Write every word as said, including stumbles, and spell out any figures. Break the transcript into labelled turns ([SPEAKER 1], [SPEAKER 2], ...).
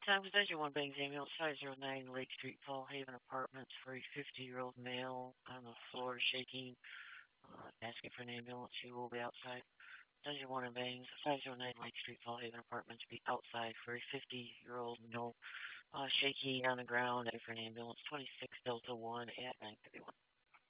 [SPEAKER 1] Tom, Station one Bangs Ambulance, five zero nine Lake Street, Fall Haven Apartments for a fifty-year-old male on the floor shaking, uh, asking for an ambulance. He will be outside. Station one Bangs, five zero nine Lake Street, Fall Haven Apartments, be outside for a fifty-year-old male uh, shaking on the ground, asking for an ambulance. twenty-six Delta one at nine fifty-one.